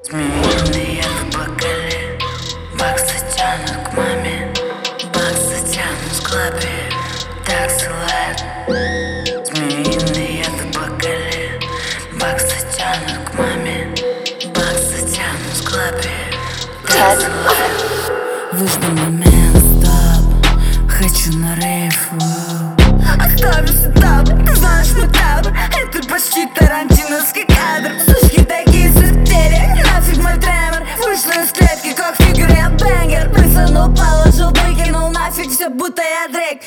Змеиные бокали, баксы тянут к маме, баксы тянут в клабе, так ссылает. Змеиные бокали, баксы тянут к маме, баксы тянут в клабе, так ссылает. Выжду момент, стоп, хочу на рейв. Оставлю сетап, ты знаешь мой табор. Это почти тарантиновский кадр. Сучки такие сетерия, нафиг мой тремор. Вышла из клетки, как в фигуре бэнгер. Присунул, положил, выкинул нафиг все, будто я Дрейк.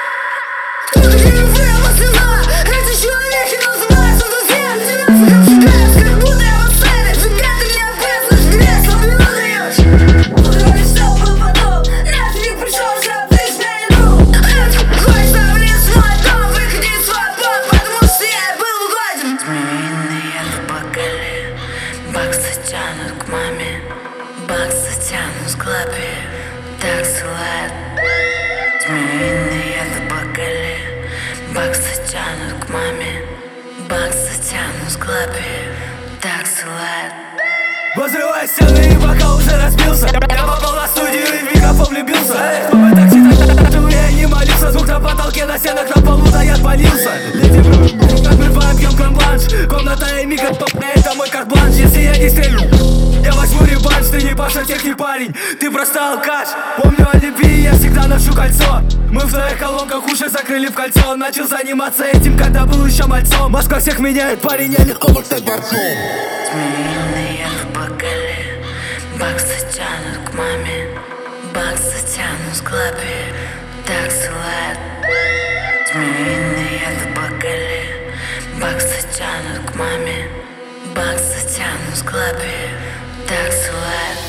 Кто такие вы, эмоционал? Эти человеки называются друзьями. Ты нафиг обжигаешь, как будто я в отеле. Фига ты меня без грех, слабину даешь. Пока все был потом, нафиг не пришел, чтоб ты меня не друг. Хочешь завлез в мой дом, выходи из свой бок, потому что я был угоден. Змеиные бокали, баксы тянут к маме, баксы тянут в клабе, так ссылает. Змеиные бокали, баксы тянут к маме, баксы тянут в клабе, так ссылает. Возрывая стены, и пока уже разбился, я попал на студию и в микрофон влюбился. Кто бы так читать, я не молился. Звук на потолке, на стенах, на полу, да я отвалился. Леди Бру, как мы вайб, пьем крем-бланш. Комната и микрофон, это мой карт-бланш. Если я не стрелю, я возьму реванш. Ты не Паша, техник парень, ты просто алкаш. Помню о любви, я всегда ношу кольцо. Мы в твоих колонках уши закрыли в кольцо. Начал заниматься этим, когда был еще мальцом. Москва всех меняет, парень, я легко мог стать борцом. Змеиные бокали, баксы тянут к маме, баксы тянут в клабе, так ссылает. Змеиные бокали, баксы тянут к маме, баксы тянут в клабе, так ссылает.